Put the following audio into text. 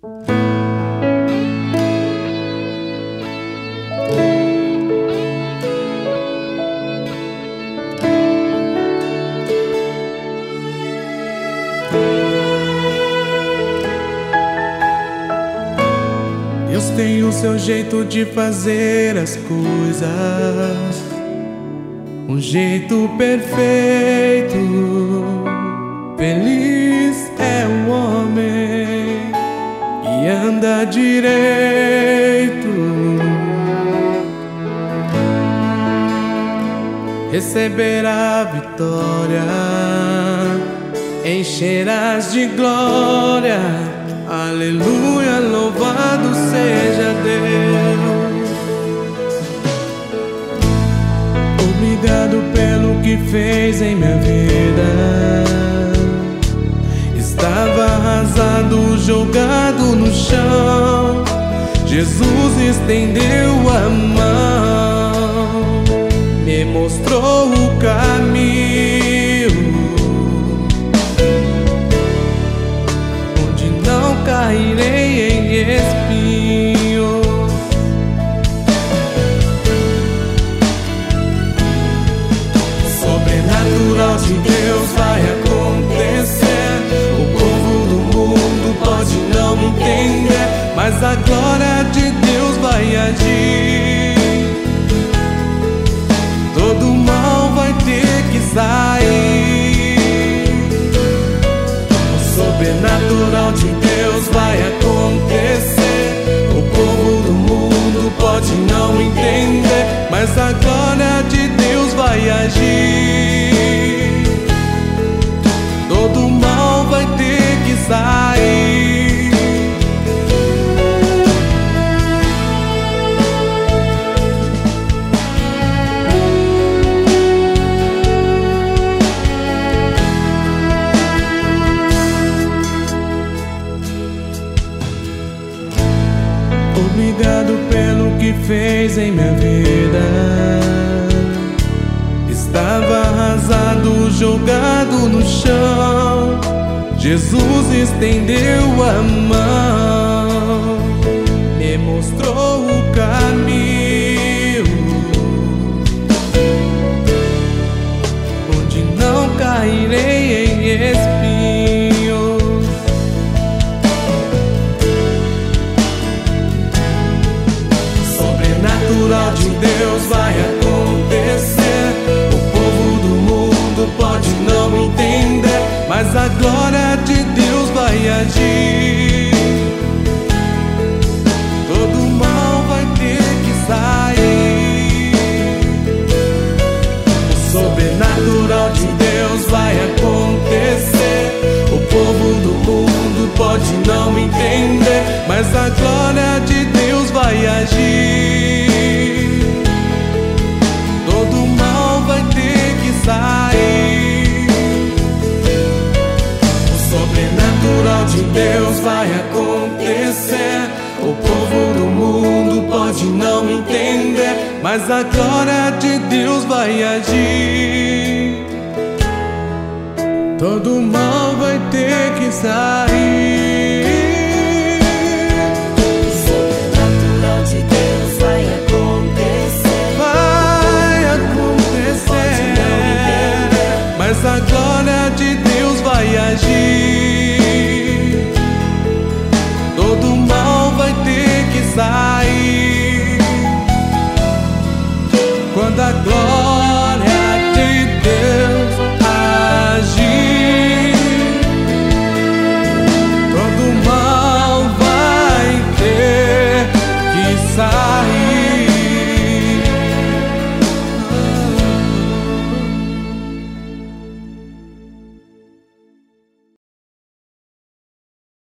Deus tem o seu jeito de fazer as coisas, um jeito perfeito. Feliz é o homem que anda direito, receberá a vitória, encherás de glória. Aleluia, louvado seja Deus. Obrigado pelo que fez em minha vida. Estava arrasado, jogado no chão. Jesus estendeu a mão, me mostrou o caminho, onde não cairei em espinhos. Sobrenatural de Deus vai acontecer. O povo do mundo pode não entender, mas a glória de Deus vai agir. Todo mal vai ter que sair. O sobrenatural de Deus vai acontecer. O povo do mundo pode não entender, mas a glória de Deus vai agir. Todo mal vai ter que sair. Obrigado pelo que fez em minha vida. Estava arrasado, jogado no chão. Jesus estendeu a mão, me mostrou o caminho, onde não cairei em espinhos. Sobrenatural de Deus vai acontecer. O povo do mundo pode não entender, mas a glória de Deus vai agir. Todo mal vai ter que sair. O sobrenatural de Deus vai acontecer. O povo do mundo pode não entender, mas a glória de Deus vai agir. Todo mal vai ter que sair. O sobrenatural de Deus vai acontecer. O povo do mundo pode não entender, mas a glória de Deus vai agir. Todo mal vai ter que sair. O sobrenatural de Deus vai acontecer. Vai acontecer, mas a glória de Deus vai agir. Todo mal vai ter que sair. Quando a glória